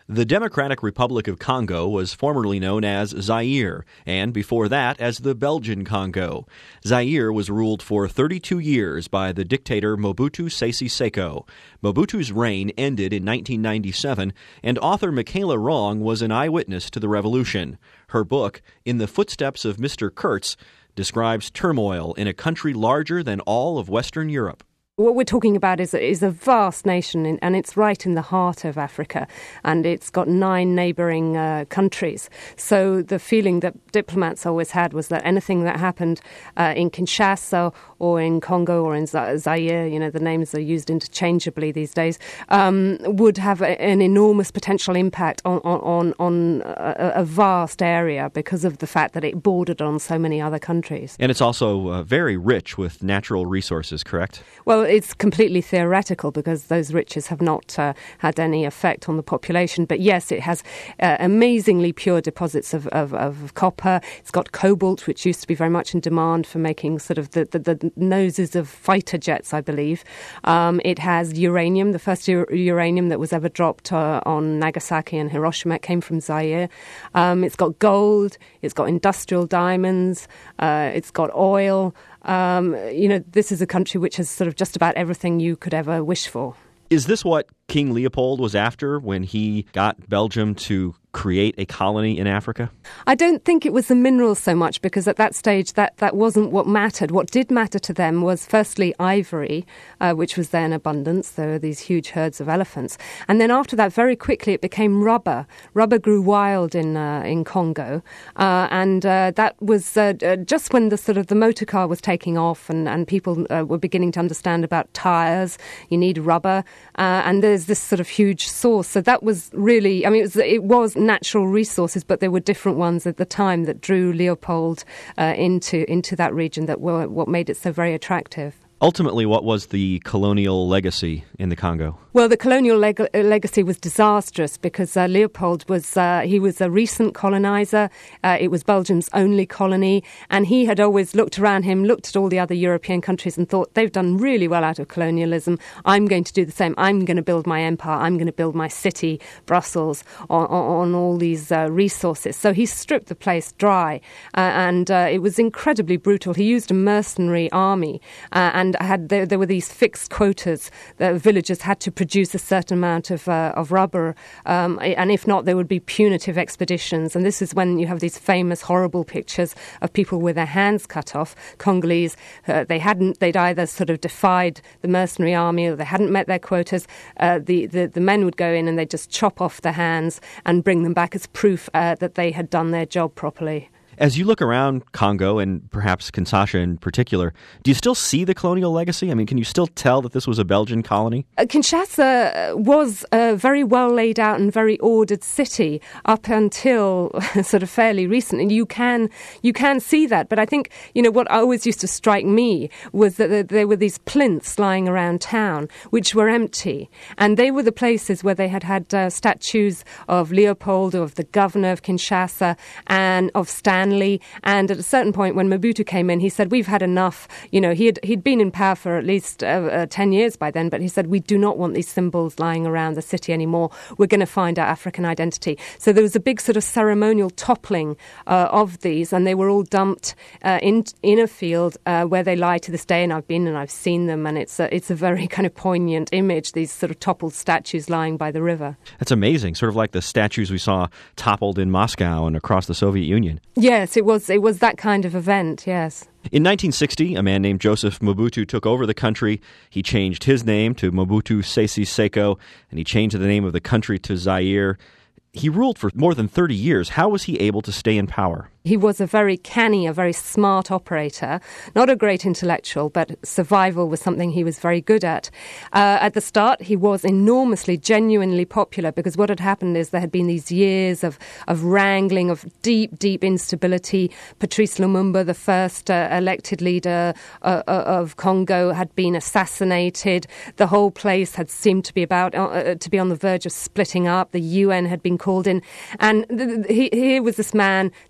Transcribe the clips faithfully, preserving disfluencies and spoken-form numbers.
The Democratic Republic of Congo was formerly known as Zaire, and before that as the Belgian Congo. Zaire was ruled for thirty-two years by the dictator Mobutu Sese Seko. Mobutu's reign ended in nineteen ninety-seven, and author Michaela Wrong was an eyewitness to the revolution. Her book, In the Footsteps of Mister Kurtz, describes turmoil in a country larger than all of Western Europe. What we're talking about is, is a vast nation, in, and it's right in the heart of Africa, and it's got nine neighbouring uh, countries. So the feeling that diplomats always had was that anything that happened uh, in Kinshasa or in Congo or in Zaire, you know, the names are used interchangeably these days, um, would have a, an enormous potential impact on, on, on a, a vast area because of the fact that it bordered on so many other countries. And it's also uh, very rich with natural resources, correct? Well, it's completely theoretical because those riches have not uh, had any effect on the population. But yes, it has uh, amazingly pure deposits of, of, of copper. It's got cobalt, which used to be very much in demand for making sort of the, the, the noses of fighter jets, I believe. Um, it has uranium. The first u- uranium that was ever dropped uh, on Nagasaki and Hiroshima came from Zaire. Um, it's got gold. It's got industrial diamonds. Uh, it's got oil. Um, you know, this is a country which has sort of just about everything you could ever wish for. Is this what King Leopold was after when he got Belgium to create a colony in Africa? I don't think it was the minerals so much, because at that stage that, that wasn't what mattered. What did matter to them was firstly ivory, uh, which was there in abundance. There were these huge herds of elephants. And then after that, very quickly, it became rubber. Rubber grew wild in uh, in Congo. Uh, and uh, that was uh, uh, just when the sort of the motor car was taking off and, and people uh, were beginning to understand about tyres. You need rubber. Uh, and there's this sort of huge source. So that was really, I mean, it was, it was natural resources, but there were different ones at the time that drew Leopold uh, into into that region that were what made it so very attractive. Ultimately, what was the colonial legacy in the Congo? Well, the colonial leg- legacy was disastrous because uh, Leopold was, uh, he was a recent colonizer. Uh, it was Belgium's only colony. And he had always looked around him, looked at all the other European countries and thought, they've done really well out of colonialism. I'm going to do the same. I'm going to build my empire. I'm going to build my city, Brussels, on, on, on all these uh, resources. So he stripped the place dry. Uh, and uh, it was incredibly brutal. He used a mercenary army uh, and had there, there were these fixed quotas. The villagers had to produce a certain amount of uh, of rubber, um, and if not, there would be punitive expeditions. And this is when you have these famous, horrible pictures of people with their hands cut off. Congolese, uh, they hadn't, they'd either sort of defied the mercenary army or they hadn't met their quotas. Uh, the, the the men would go in and they'd just chop off the hands and bring them back as proof uh, that they had done their job properly. As you look around Congo, and perhaps Kinshasa in particular, do you still see the colonial legacy? I mean, can you still tell that this was a Belgian colony? Uh, Kinshasa was a very well laid out and very ordered city up until sort of fairly recent. And you can you can see that. But I think, you know, what always used to strike me was that there were these plinths lying around town, which were empty. And they were the places where they had had uh, statues of Leopold, of the governor of Kinshasa, and of Stanley. And at a certain point when Mobutu came in, he said, we've had enough. You know, he had, he'd been in power for at least uh, uh, ten years by then, but he said, we do not want these symbols lying around the city anymore. We're going to find our African identity. So there was a big sort of ceremonial toppling uh, of these, and they were all dumped uh, in in a field uh, where they lie to this day. And I've been and I've seen them, and it's a, it's a very kind of poignant image, these sort of toppled statues lying by the river. That's amazing, sort of like the statues we saw toppled in Moscow and across the Soviet Union. Yes, it was it was that kind of event, yes. In nineteen sixty, a man named Joseph Mobutu took over the country. He changed his name to Mobutu Sese Seko, and he changed the name of the country to Zaire. He ruled for more than thirty years. How was he able to stay in power? He was a very canny, a very smart operator, not a great intellectual, but survival was something he was very good at. Uh, at the start, he was enormously, genuinely popular because what had happened is there had been these years of, of wrangling, of deep, deep instability. Patrice Lumumba, the first uh, elected leader uh, of Congo, had been assassinated. The whole place had seemed to be about uh, to be on the verge of splitting up. The U N had been called in. And th- th- he, here was this man, this military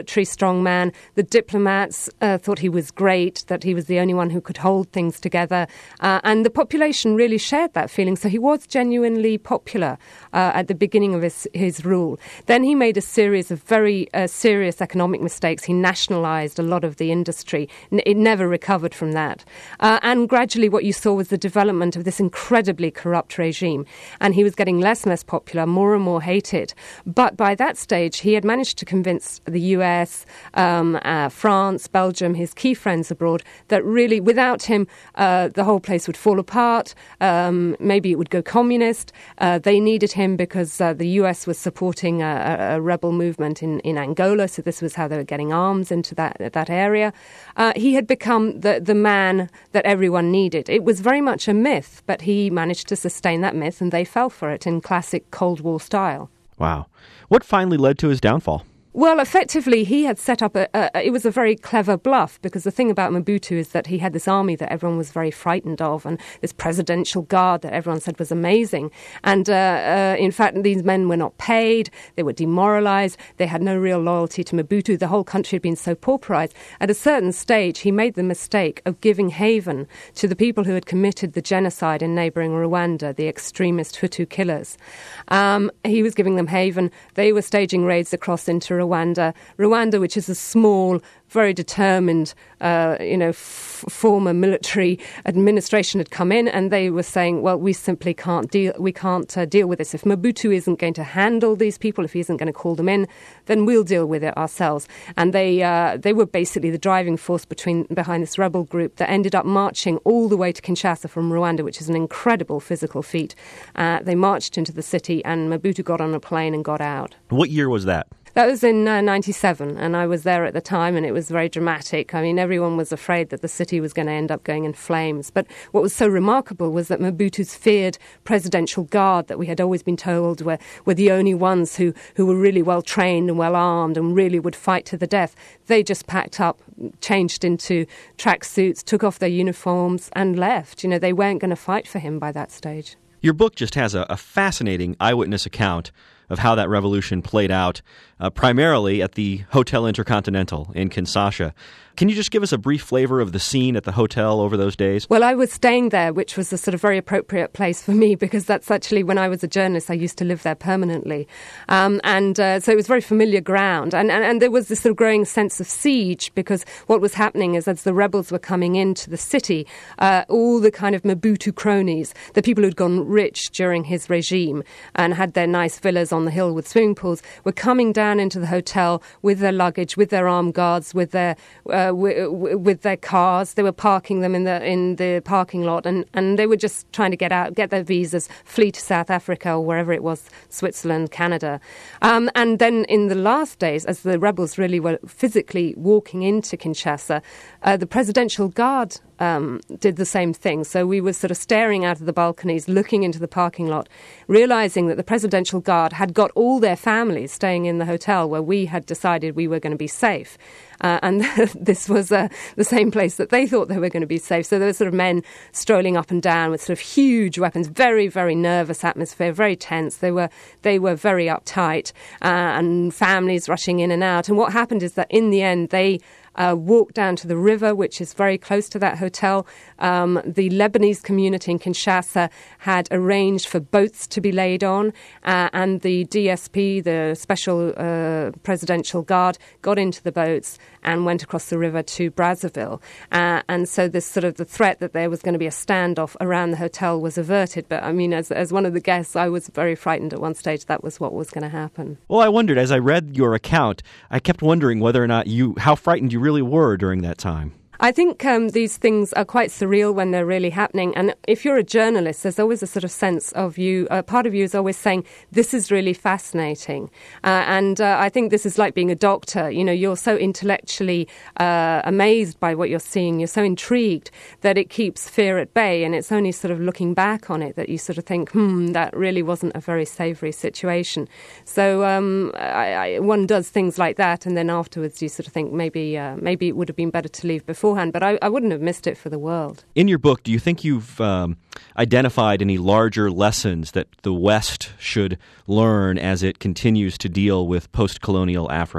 military strongman. The diplomats uh, thought he was great, that he was the only one who could hold things together. Uh, and the population really shared that feeling. So he was genuinely popular uh, at the beginning of his, his rule. Then he made a series of very uh, serious economic mistakes. He nationalized a lot of the industry. It never recovered from that. Uh, and gradually what you saw was the development of this incredibly corrupt regime. And he was getting less and less popular, more and more hated. But by that stage, he had managed to convince the U S, um, uh, France, Belgium, his key friends abroad, that really without him, uh, the whole place would fall apart. Um, maybe it would go communist. Uh, they needed him because uh, the U S was supporting a, a rebel movement in, in Angola. So this was how they were getting arms into that that area. Uh, he had become the, the man that everyone needed. It was very much a myth, but he managed to sustain that myth, and they fell for it in classic Cold War style. Wow. What finally led to his downfall? Well, effectively, he had set up a, a, it was a very clever bluff, because the thing about Mobutu is that he had this army that everyone was very frightened of, and this presidential guard that everyone said was amazing. And uh, uh, in fact, these men were not paid, they were demoralized, they had no real loyalty to Mobutu. The whole country had been so pauperized. At a certain stage, he made the mistake of giving haven to the people who had committed the genocide in neighboring Rwanda, the extremist Hutu killers. Um, he was giving them haven. They were staging raids across into Rwanda, Rwanda, which is a small, very determined, uh, you know, f- former military administration had come in, and they were saying, well, we simply can't deal, we can't uh, deal with this. If Mobutu isn't going to handle these people, if he isn't going to call them in, then we'll deal with it ourselves. And they uh, they were basically the driving force between behind this rebel group that ended up marching all the way to Kinshasa from Rwanda, which is an incredible physical feat. Uh, they marched into the city, and Mobutu got on a plane and got out. What year was that? That was in uh, ninety-seven, and I was there at the time, and it was very dramatic. I mean, everyone was afraid that the city was going to end up going in flames. But what was so remarkable was that Mobutu's feared presidential guard that we had always been told were, were the only ones who, who were really well trained and well armed and really would fight to the death. They just packed up, changed into tracksuits, took off their uniforms and left. You know, they weren't going to fight for him by that stage. Your book just has a, a fascinating eyewitness account of how that revolution played out, uh, primarily at the Hotel Intercontinental in Kinshasa. Can you just give us a brief flavor of the scene at the hotel over those days? Well, I was staying there, which was a sort of very appropriate place for me, because that's actually when I was a journalist, I used to live there permanently. Um, and uh, so it was very familiar ground. And, and, and there was this sort of growing sense of siege, because what was happening is as the rebels were coming into the city, uh, all the kind of Mobutu cronies, the people who'd gone rich during his regime and had their nice villas on the hill with swimming pools, were coming down into the hotel with their luggage, with their armed guards, with their uh, w- w- with their cars. They were parking them in the in the parking lot, and, and they were just trying to get out, get their visas, flee to South Africa or wherever it was, Switzerland, Canada. Um, and then in the last days, as the rebels really were physically walking into Kinshasa, uh, the presidential guard Um, did the same thing. So we were sort of staring out of the balconies, looking into the parking lot, realizing that the presidential guard had got all their families staying in the hotel where we had decided we were going to be safe. Uh, and this was uh, the same place that they thought they were going to be safe. So there were sort of men strolling up and down with sort of huge weapons, very, very nervous atmosphere, very tense. They were they were very uptight, uh, and families rushing in and out. And what happened is that in the end, they Uh, walked down to the river, which is very close to that hotel. Um, the Lebanese community in Kinshasa had arranged for boats to be laid on, uh, and the D S P, the Special uh, Presidential Guard, got into the boats and went across the river to Brazzaville. Uh, and so this sort of the threat that there was going to be a standoff around the hotel was averted. But I mean, as, as one of the guests, I was very frightened at one stage that was what was going to happen. Well, I wondered, as I read your account, I kept wondering whether or not you, how frightened you really were during that time. I think um, these things are quite surreal when they're really happening. And if you're a journalist, there's always a sort of sense of you, a part of you is always saying, this is really fascinating. Uh, and uh, I think this is like being a doctor. You know, you're so intellectually uh, amazed by what you're seeing. You're so intrigued that it keeps fear at bay. And it's only sort of looking back on it that you sort of think, hmm, that really wasn't a very savoury situation. So um, I, I, one does things like that. And then afterwards you sort of think maybe, uh, maybe it would have been better to leave before. But I, I wouldn't have missed it for the world. In your book, do you think you've um, identified any larger lessons that the West should learn as it continues to deal with post-colonial Africa?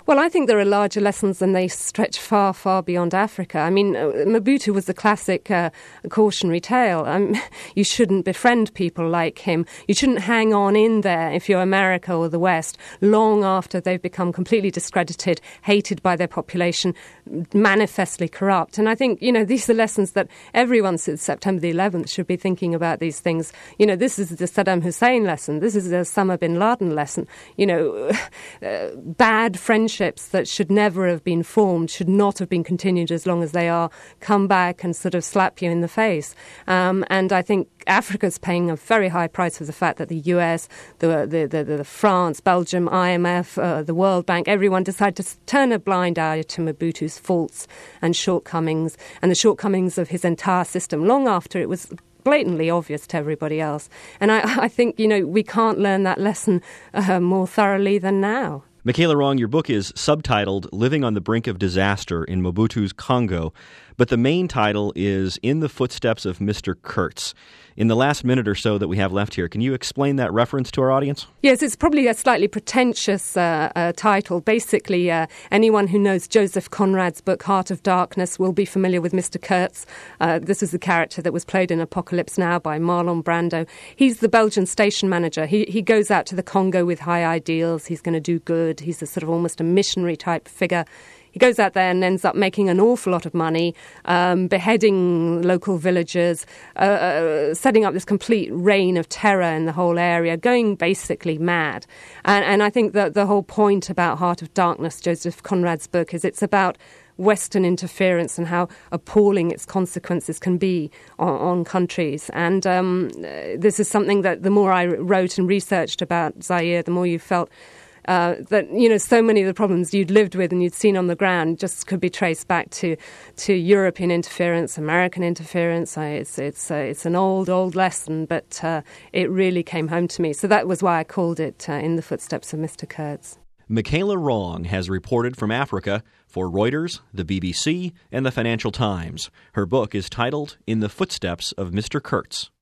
Well, I think there are larger lessons and they stretch far, far beyond Africa. I mean, Mobutu was the classic uh, cautionary tale. Um, you shouldn't befriend people like him. You shouldn't hang on in there if you're America or the West long after they've become completely discredited, hated by their population, manifestly corrupt. And I think, you know, these are lessons that everyone since September the eleventh should be thinking about these things. You know, this is the Saddam Hussein lesson. This is the Osama bin Laden lesson. You know, uh, bad friendships that should never have been formed, should not have been continued as long as they are, come back and sort of slap you in the face. Um, and I think Africa's paying a very high price for the fact that the U S, the the, the, the France, Belgium, I M F, uh, the World Bank, everyone decided to turn a blind eye to Mobutu's faults and shortcomings and the shortcomings of his entire system long after it was blatantly obvious to everybody else. And I, I think, you know, we can't learn that lesson uh, more thoroughly than now. Michaela Wrong, your book is subtitled Living on the Brink of Disaster in Mobutu's Congo, but the main title is In the Footsteps of Mister Kurtz. In the last minute or so that we have left here, can you explain that reference to our audience? Yes, it's probably a slightly pretentious uh, uh, title. Basically, uh, anyone who knows Joseph Conrad's book Heart of Darkness will be familiar with Mister Kurtz. Uh, this is the character that was played in Apocalypse Now by Marlon Brando. He's the Belgian station manager. He, he goes out to the Congo with high ideals. He's going to do good. He's a sort of almost a missionary type figure. He goes out there and ends up making an awful lot of money, um, beheading local villagers, uh, uh, setting up this complete reign of terror in the whole area, going basically mad. And, and I think that the whole point about Heart of Darkness, Joseph Conrad's book, is it's about Western interference and how appalling its consequences can be on, on countries. And um, this is something that the more I wrote and researched about Zaire, the more you felt Uh, that, you know, so many of the problems you'd lived with and you'd seen on the ground just could be traced back to, to European interference, American interference. I, it's it's uh, it's an old, old lesson, but uh, it really came home to me. So that was why I called it uh, In the Footsteps of Mister Kurtz. Michaela Wrong has reported from Africa for Reuters, the B B C, and the Financial Times. Her book is titled In the Footsteps of Mister Kurtz.